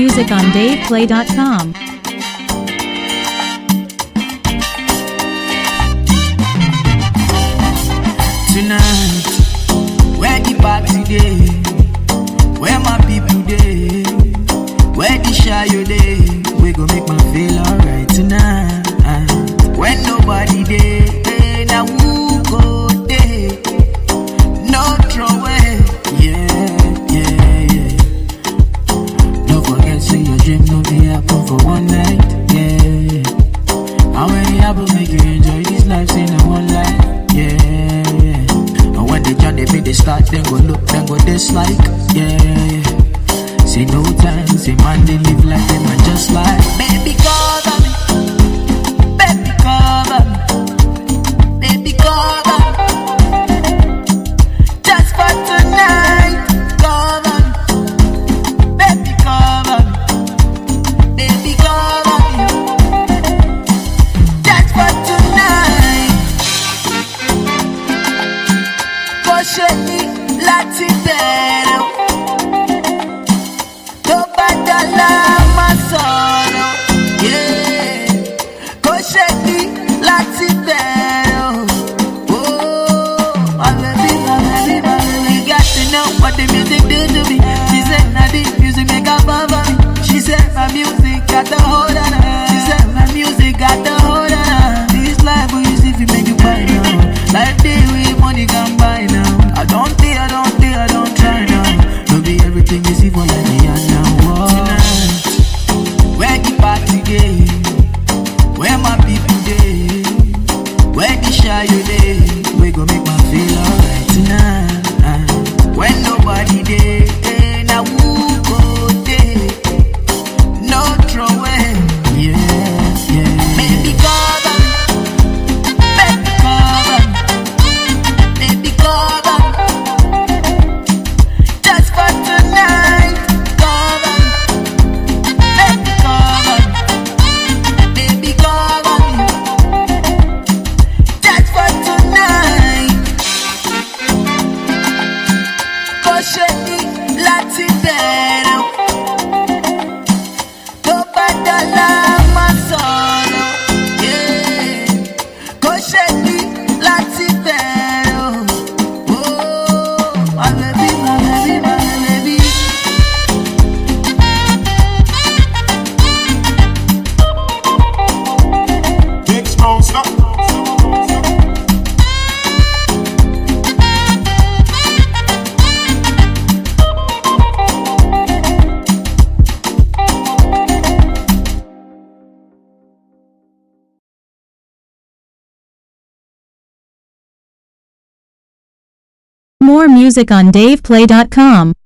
music on DavePlay.com. Tonight, where the party day? Where my people day? Where the shy you day? We gon' make my feel alright tonight. When nobody day, now who go day? No throwaway, yeah. Don't forget, say your dream no be happen for one night, yeah. How many happen make you enjoy this life in a one life, yeah. And when they join, they start, then go look, then go dislike, yeah. See no time, see man, they live like them and just like baby cover me, baby cover me, baby cover me. Just for tonight, cover me, baby cover me, baby cover me. Just for tonight. Kosheni lati bẹ̀rẹ̀. What the music do to me? She said, "Now the music make her bother me." She said, "My music got the hold on her." She said, "My music got the hold on her." This life will use if you make it buy now. Life day with money can buy now. I don't try now. Don't be everything you see for like me and now. Tonight, where the party day? Where my people day? Where the shy you day? We gon' make my feel alright tonight. When nobody day, now who go day? No throwaway, yeah. Baby cover me, baby cover me, baby cover me. Just for tonight, cover me, baby cover me, baby cover me. Just for tonight. Kosheni lati bẹ̀rẹ̀. Tó bá dọ̀la máa sọ̀rọ̀, yeah. Kosheni lati bẹ̀rẹ̀. Oh, my baby, my baby, my baby. Big strong stuff. More music on DavePlay.com.